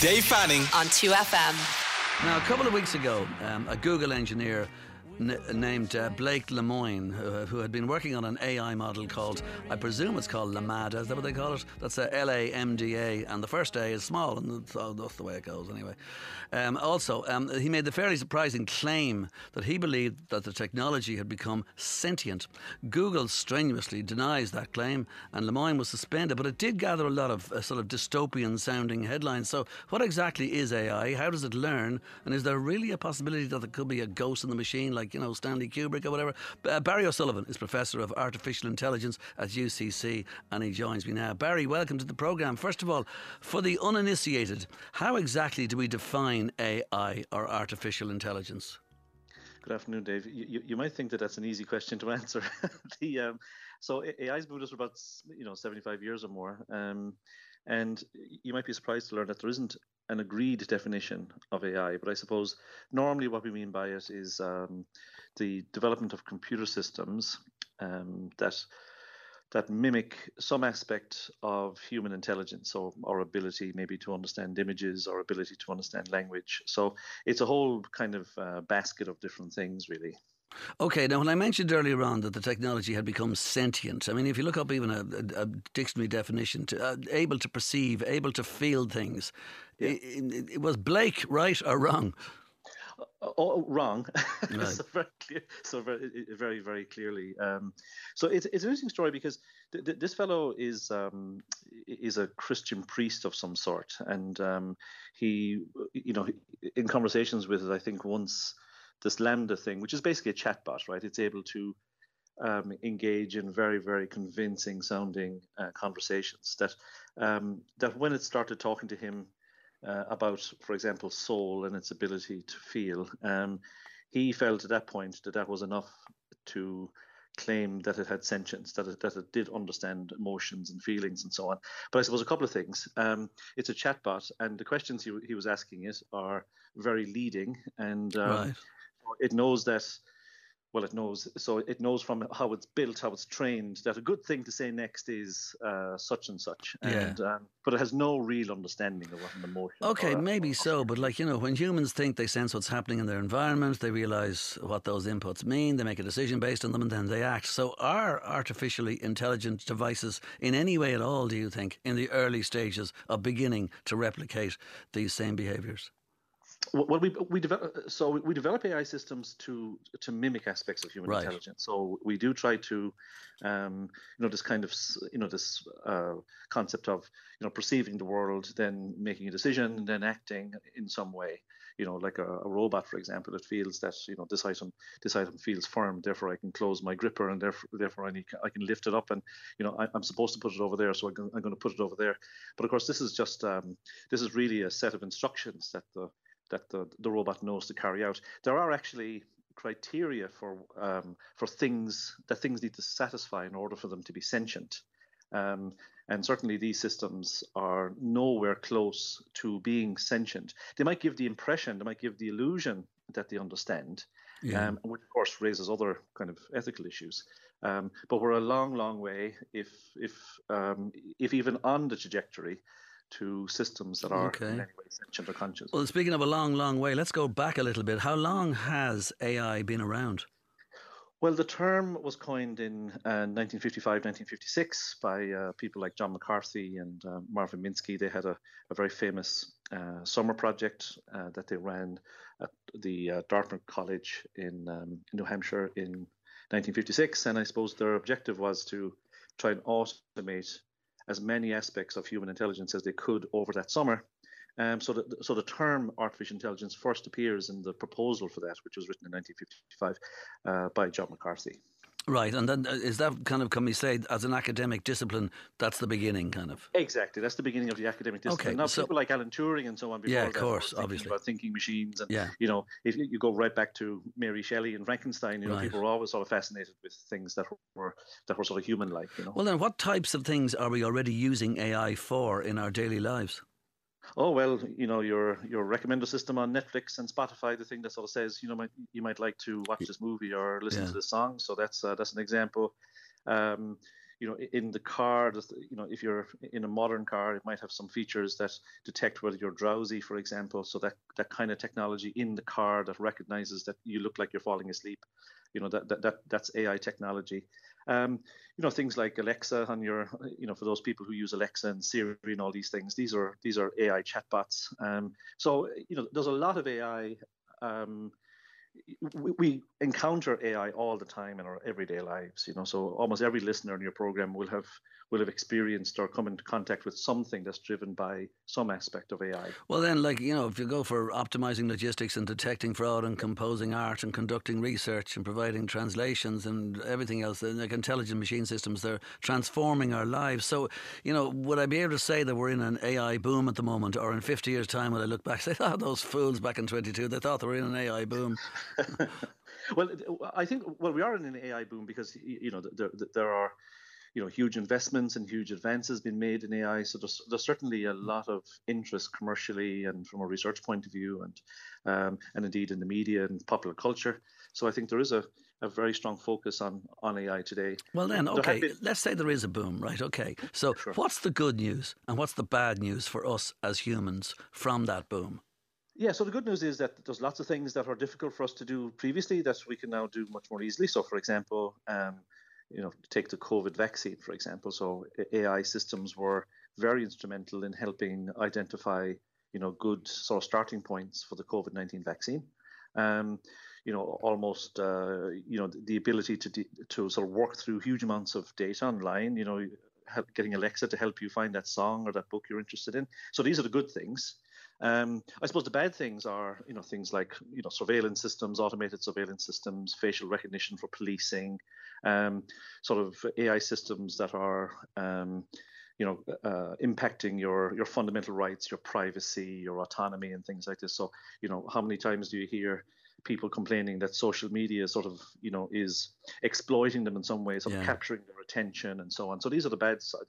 Dave Fanning on 2FM. Now, a couple of weeks ago, a Google engineer named Blake Lemoine, who had been working on an AI model called, I presume it's called Lamada, is that what they call it? That's LAMDA, and the first A is small, and that's the way it goes anyway. He made the fairly surprising claim that he believed that the technology had become sentient. Google strenuously denies that claim, and Lemoine was suspended, but it did gather a lot of sort of dystopian sounding headlines. So what exactly is AI? How does it learn? And is there really a possibility that there could be a ghost in the machine, like, Stanley Kubrick or whatever? Barry O'Sullivan is Professor of Artificial Intelligence at UCC, and he joins me now. Barry, welcome to the programme. First of all, for the uninitiated, how exactly do we define AI, or artificial intelligence? Good afternoon, Dave. You might think that that's an easy question to answer. So AI's been with us for about 75 years or more, and you might be surprised to learn that there isn't an agreed definition of AI. But I suppose normally what we mean by it is the development of computer systems that mimic some aspect of human intelligence, so our ability maybe to understand images, our ability to understand language. So it's a whole kind of basket of different things, really. Okay, now when I mentioned earlier on that the technology had become sentient, I mean, if you look up even a dictionary definition, able to perceive, able to feel things, yeah. It was Blake right or wrong? Wrong. Right. So very clear. So very, very clearly. So it's an interesting story because this fellow is a Christian priest of some sort, and he, in conversations with it, I think once this Lambda thing, which is basically a chatbot, right? It's able to engage in very, very convincing sounding conversations. That when it started talking to him about, for example, soul and its ability to feel, he felt at that point that was enough to claim that it had sentience, that it did understand emotions and feelings and so on. But I suppose a couple of things. It's a chatbot, and the questions he was asking it are very leading, and right. It knows that. Well, it knows from how it's built, how it's trained, that a good thing to say next is such and such. And, but it has no real understanding of what an emotion is. Okay, maybe so, but when humans think, they sense what's happening in their environment, they realise what those inputs mean, they make a decision based on them, and then they act. So are artificially intelligent devices in any way at all, do you think, in the early stages of beginning to replicate these same behaviours? Well, we develop AI systems to mimic aspects of human right. intelligence. So we do try to, this kind of, this concept of, perceiving the world, then making a decision, and then acting in some way. Like a robot, for example, it feels that this item feels firm, therefore I can close my gripper, and therefore I can lift it up, and I'm supposed to put it over there, so I'm going to put it over there. But of course, this is just this is really a set of instructions that the robot knows to carry out. There are actually criteria for things that things need to satisfy in order for them to be sentient. And certainly these systems are nowhere close to being sentient. They might give the impression, they might give the illusion that they understand, which of course raises other kind of ethical issues. But we're a long, long way, if even on the trajectory, to systems that are in any way sentient or conscious. Well, speaking of a long, long way, let's go back a little bit. How long has AI been around? Well, the term was coined in 1955, 1956 by people like John McCarthy and Marvin Minsky. They had a very famous summer project that they ran at the Dartmouth College in New Hampshire in 1956. And I suppose their objective was to try and automate as many aspects of human intelligence as they could over that summer. So the term artificial intelligence first appears in the proposal for that, which was written in 1955 by John McCarthy. Right, and then is that kind of, can we say, as an academic discipline, that's the beginning, kind of? Exactly, that's the beginning of the academic discipline. Okay, now, people like Alan Turing and so on before of course, obviously, about thinking machines, and yeah. If you go right back to Mary Shelley and Frankenstein, right. People were always sort of fascinated with things that were sort of human-like. Well, then, what types of things are we already using AI for in our daily lives? Oh, well, your recommender system on Netflix and Spotify, the thing that sort of says, you might like to watch this movie or listen to this song. So that's an example. in the car, if you're in a modern car, it might have some features that detect whether you're drowsy, for example. So that kind of technology in the car that recognizes that you look like you're falling asleep, that's AI technology. Things like Alexa on your, for those people who use Alexa and Siri and all these things, these are AI chatbots. So there's a lot of AI. We encounter AI all the time in our everyday lives, so almost every listener in your program will have experienced or come into contact with something that's driven by some aspect of AI. Well then, if you go for optimizing logistics and detecting fraud and composing art and conducting research and providing translations and everything else, like intelligent machine systems, they're transforming our lives. So, would I be able to say that we're in an AI boom at the moment, or in 50 years' time will I look back and say, those fools back in 22, they thought they were in an AI boom? Well, I think we are in an AI boom because there are huge investments and huge advances being made in AI. So there's certainly a lot of interest commercially and from a research point of view, and indeed in the media and popular culture. So I think there is a very strong focus on AI today. Well then, okay, let's say there is a boom, right? Okay, so sure. What's the good news and what's the bad news for us as humans from that boom? Yeah, so the good news is that there's lots of things that are difficult for us to do previously that we can now do much more easily. So, for example, take the COVID vaccine, for example. So AI systems were very instrumental in helping identify, good sort of starting points for the COVID-19 vaccine. Almost, the ability to sort of work through huge amounts of data online, getting Alexa to help you find that song or that book you're interested in. So these are the good things. I suppose the bad things are, things like, surveillance systems, automated surveillance systems, facial recognition for policing, sort of AI systems that are, impacting your fundamental rights, your privacy, your autonomy, and things like this. So, how many times do you hear people complaining that social media sort of, is exploiting them in some way, sort of capturing their attention and so on. So these are the bad sides.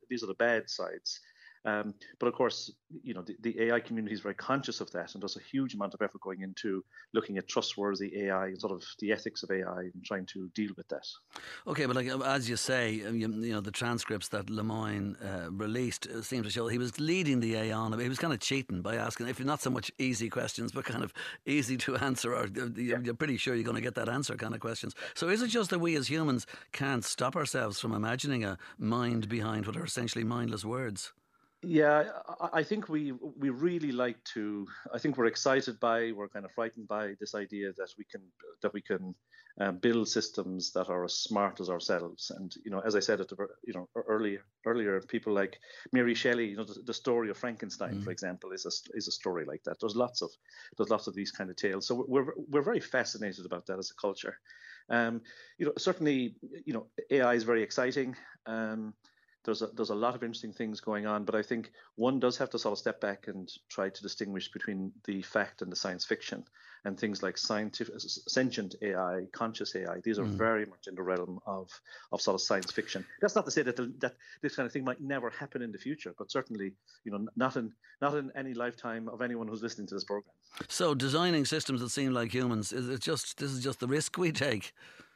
But of course, the AI community is very conscious of that, and there's a huge amount of effort going into looking at trustworthy AI and sort of the ethics of AI and trying to deal with that. Okay, but as you say, the transcripts that Lemoine released seem to show he was leading the AI on. He was kind of cheating by asking, if not so much easy questions, but kind of easy to answer, or you're pretty sure you're going to get that answer kind of questions. So is it just that we as humans can't stop ourselves from imagining a mind behind what are essentially mindless words? Yeah, I think we really like to. I think we're excited we're kind of frightened by this idea that we can build systems that are as smart as ourselves. And as I said earlier, people like Mary Shelley, the story of Frankenstein, for example, is a story like that. There's lots of these kind of tales. So we're very fascinated about that as a culture. Certainly, AI is very exciting. There's a lot of interesting things going on, but I think one does have to sort of step back and try to distinguish between the fact and the science fiction, and things like sentient AI, conscious AI. These are very much in the realm of sort of science fiction. That's not to say that this kind of thing might never happen in the future, but certainly, not in any lifetime of anyone who's listening to this program. So designing systems that seem like humans, this is just the risk we take?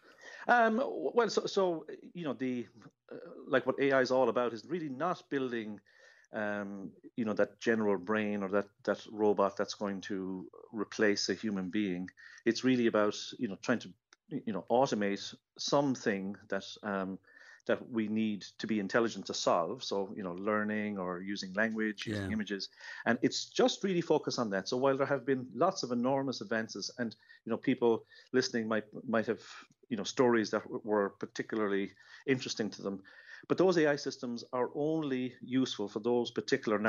Well, so like what AI is all about is really not building, that general brain or that robot that's going to replace a human being. It's really about trying to automate something that we need to be intelligent to solve. So learning or using language, using images, and it's just really focused on that. So while there have been lots of enormous advances, and people listening might have stories that were particularly interesting to them, but those AI systems are only useful for those particular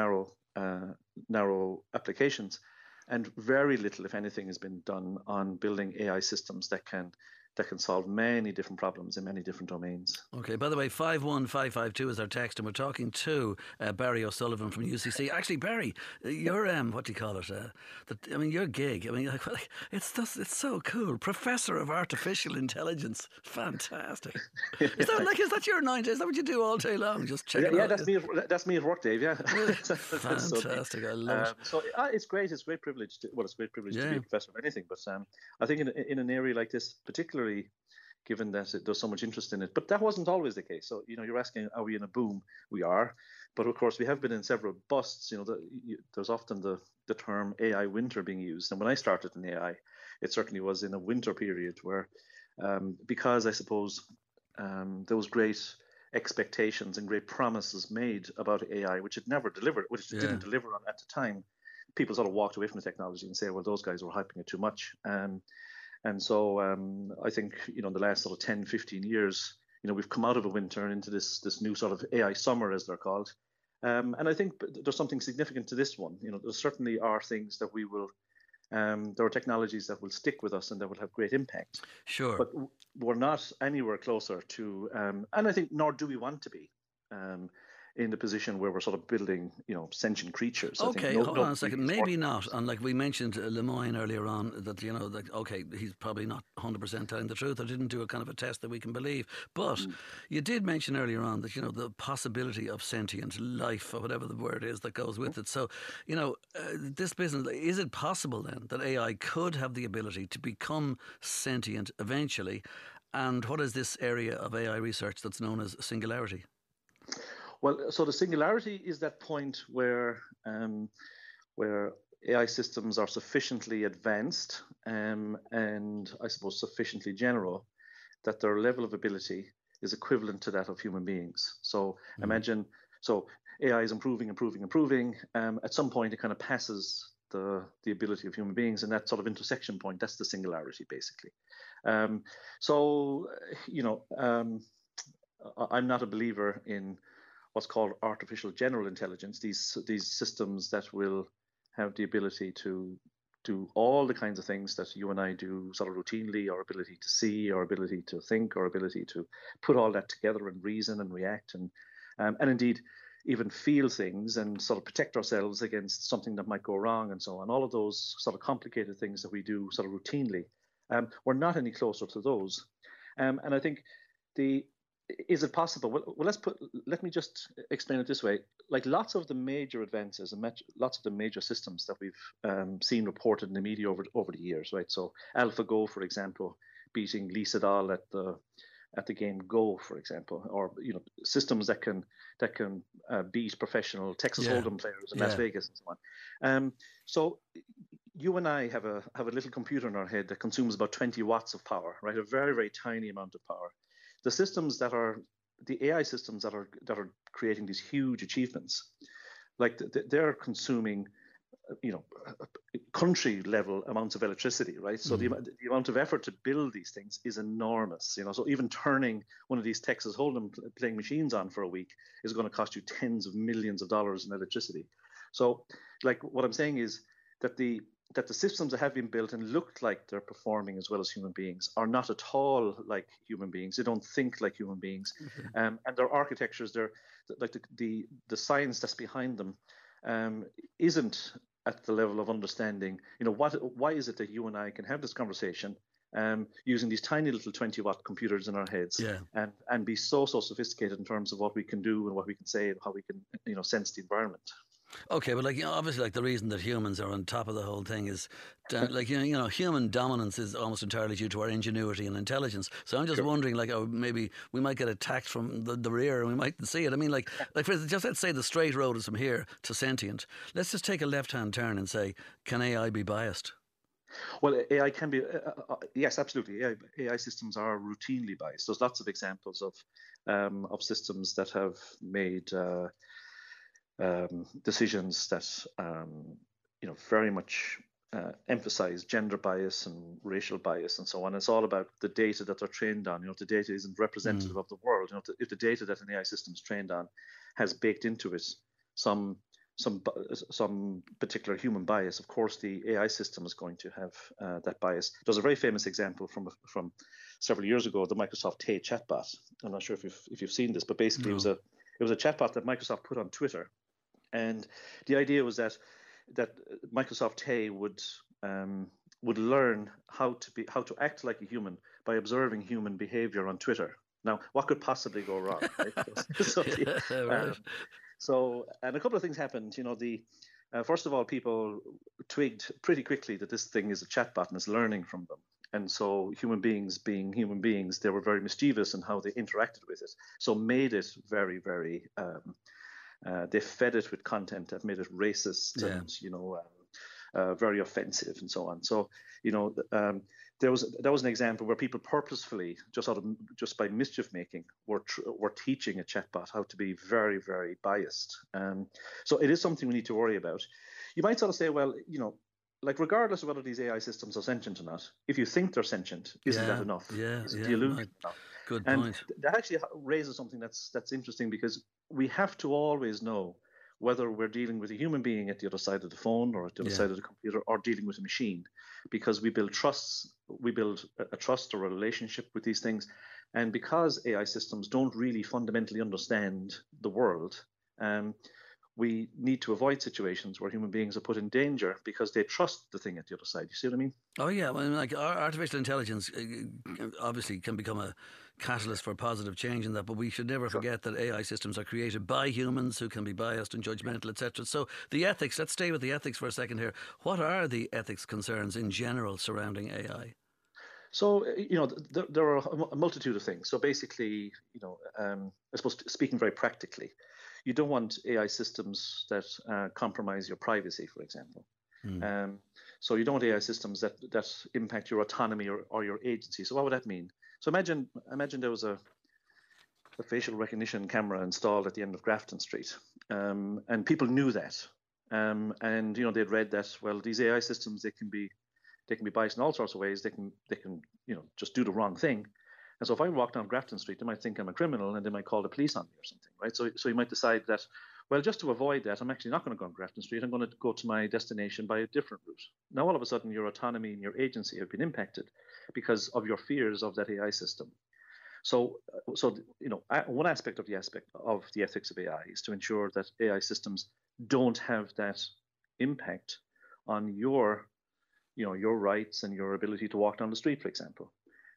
narrow applications, and very little, if anything, has been done on building AI systems that can solve many different problems in many different domains. Okay, by the way, 51552 is our text, and we're talking to Barry O'Sullivan from UCC. Actually, Barry, your what do you call it? Your gig. It's so cool. Professor of Artificial Intelligence. Fantastic. Is that your 9 days? Is that what you do all day long? Just check it out. That's me at work, Dave. Yeah. Fantastic. I love it. So it's great. It's a great privilege. It's a great privilege to be a professor of anything. But I think in an area like this, particularly, given that there's so much interest in it. But that wasn't always the case. So, you're asking, are we in a boom? We are. But of course, we have been in several busts. There's often the term AI winter being used. And when I started in AI, it certainly was in a winter period where, because I suppose there was great expectations and great promises made about AI, which it never delivered, which it didn't deliver on at the time, people sort of walked away from the technology and say, well, those guys were hyping it too much. And so I think, in the last sort of 10, 15 years, we've come out of a winter into this new sort of AI summer, as they're called. And I think there's something significant to this one. There certainly are things that we will, there are technologies that will stick with us and that will have great impact. Sure. But we're not anywhere closer to, and I think nor do we want to be, in the position where we're sort of building, sentient creatures. Okay, hold on a second. Maybe not. And like we mentioned Lemoine earlier on, that okay, he's probably not 100% telling the truth. I didn't do a kind of a test that we can believe. But you did mention earlier on that the possibility of sentient life, or whatever the word is that goes with it. So this business, is it possible then that AI could have the ability to become sentient eventually? And what is this area of AI research that's known as singularity? Well, so the singularity is that point where AI systems are sufficiently advanced and I suppose sufficiently general that their level of ability is equivalent to that of human beings. So imagine, AI is improving. At some point, it kind of passes the ability of human beings, and that sort of intersection point, that's the singularity, basically. I'm not a believer in what's called artificial general intelligence, these systems that will have the ability to do all the kinds of things that you and I do sort of routinely, our ability to see, our ability to think, our ability to put all that together and reason and react and indeed even feel things and sort of protect ourselves against something that might go wrong and so on. All of those sort of complicated things that we do sort of routinely, we're not any closer to those. And I think is it possible? Well, let me just explain it this way. Like lots of the major advances and lots of the major systems that we've seen reported in the media over the years, right? So AlphaGo, for example, beating Lee Sedol at the game Go, for example, or systems that can beat professional Texas Hold'em players in Las Vegas and so on. So you and I have a little computer in our head that consumes about 20 watts of power, right? A very, very tiny amount of power. The systems the AI systems that are creating these huge achievements, like they're consuming, country level amounts of electricity, right? So the amount of effort to build these things is enormous, So even turning one of these Texas Hold'em playing machines on for a week is going to cost you tens of millions of dollars in electricity. So, like what I'm saying is that the systems that have been built and looked like they're performing as well as human beings are not at all like human beings. They don't think like human beings, and their architectures, they're like the science that's behind them isn't at the level of understanding. Why is it that you and I can have this conversation using these tiny little 20-watt computers in our heads, and be so sophisticated in terms of what we can do and what we can say and how we can sense the environment. Okay, but obviously, the reason that humans are on top of the whole thing is, human dominance is almost entirely due to our ingenuity and intelligence. So I'm just wondering, maybe we might get attacked from the rear and we mightn't see it. I mean, like for instance, just let's say the straight road is from here to sentient. Let's just take a left-hand turn and say, can AI be biased? Well, AI can be, yes, absolutely. AI systems are routinely biased. There's lots of examples of systems that have made decisions that very much emphasize gender bias and racial bias and so on. It's all about the data that they're trained on. If the data isn't representative of the world, if the data that an AI system is trained on has baked into it some particular human bias, of course the AI system is going to have that bias. There's a very famous example from several years ago, the Microsoft Tay chatbot. I'm not sure if you've seen this, but basically it was a chatbot that Microsoft put on Twitter. And the idea was that Microsoft Tay would learn how to act like a human by observing human behavior on Twitter. Now, what could possibly go wrong? Right? So, and a couple of things happened. First of all, people twigged pretty quickly that this thing is a chatbot and is learning from them. And so human beings being human beings, they were very mischievous in how they interacted with it. So made it very, very, they fed it with content that made it racist and, very offensive and so on. So, that was an example where people purposefully, just by mischief making, were teaching a chatbot how to be very, very biased. So it is something we need to worry about. You might sort of say, well, like regardless of whether these AI systems are sentient or not, if you think they're sentient, isn't that enough? Is it the illusion enough? Good and point. That actually raises something that's interesting, because we have to always know whether we're dealing with a human being at the other side of the phone or at the other side of the computer, or dealing with a machine, because we build a trust or a relationship with these things. And because AI systems don't really fundamentally understand the world, we need to avoid situations where human beings are put in danger because they trust the thing at the other side. You see what I mean? Oh, yeah. Well, like artificial intelligence obviously can become a catalyst for positive change in that, but we should never forget that AI systems are created by humans who can be biased and judgmental, etc. So the ethics, let's stay with the ethics for a second here. What are the ethics concerns in general surrounding AI? So, there are a multitude of things. So basically, I suppose speaking very practically, you don't want AI systems that compromise your privacy, for example. So you don't want AI systems that impact your autonomy or your agency. So what would that mean? So imagine there was a facial recognition camera installed at the end of Grafton Street, and people knew that, and they'd read that, well, these AI systems, they can be biased in all sorts of ways. They can just do the wrong thing. And so if I walk down Grafton Street, they might think I'm a criminal and they might call the police on me or something, right? So you might decide that, well, just to avoid that, I'm actually not going to go on Grafton Street. I'm going to go to my destination by a different route. Now, all of a sudden, your autonomy and your agency have been impacted because of your fears of that AI system. So one aspect of the ethics of AI is to ensure that AI systems don't have that impact on your rights and your ability to walk down the street, for example.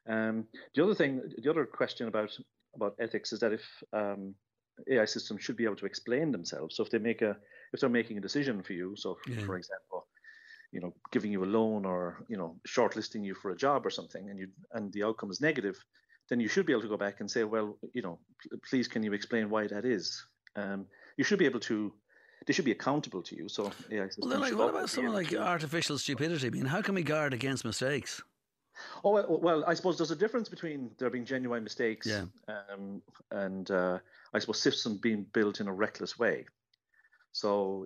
The other question about ethics is that if AI systems should be able to explain themselves. So if they're making a decision for you, so for example, giving you a loan or shortlisting you for a job or something, and the outcome is negative, then you should be able to go back and say, well, please, can you explain why that is? You should be able to. They should be accountable to you. So AI systems. Well, what about something like artificial stupidity? I mean, how can we guard against mistakes? Oh, well, I suppose there's a difference between there being genuine mistakes and I suppose systems being built in a reckless way. So,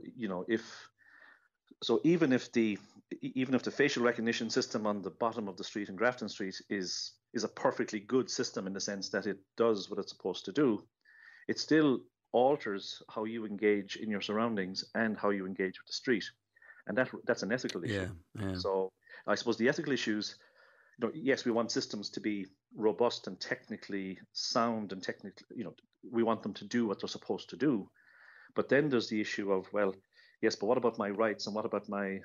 even if the facial recognition system on the bottom of the street in Grafton Street is a perfectly good system in the sense that it does what it's supposed to do, it still alters how you engage in your surroundings and how you engage with the street. And that's an ethical issue. Yeah. So I suppose the ethical issues, yes, we want systems to be robust and technically sound and we want them to do what they're supposed to do. But then there's the issue of, well, yes, but what about my rights and what about my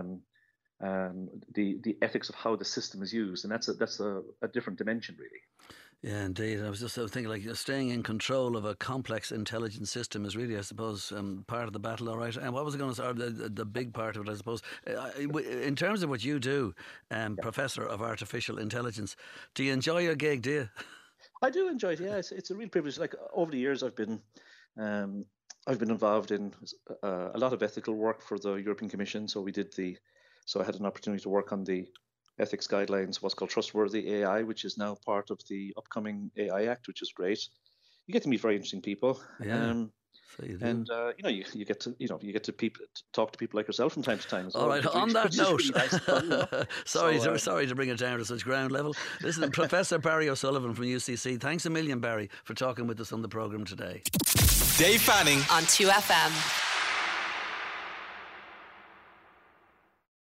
the ethics of how the system is used? And that's a different dimension, really. Yeah, indeed. I was just thinking, like, staying in control of a complex intelligence system is really, I suppose, part of the battle, all right? And what was I going to say? The big part of it, I suppose. In terms of what you do, Professor of Artificial Intelligence, do you enjoy your gig, do you? I do enjoy it, yeah. It's a real privilege. Like, over the years, I've been involved in a lot of ethical work for the European Commission. So I had an opportunity to work on the ethics guidelines, what's called Trustworthy AI, which is now part of the upcoming AI Act, which is great. You get to meet very interesting people. Yeah. So you do. And you get to talk to people like yourself from time to time. All right. On that note, really nice sorry to bring it down to such ground level. Listen, Professor Barry O'Sullivan from UCC. Thanks a million, Barry, for talking with us on the programme today. Dave Fanning on 2FM.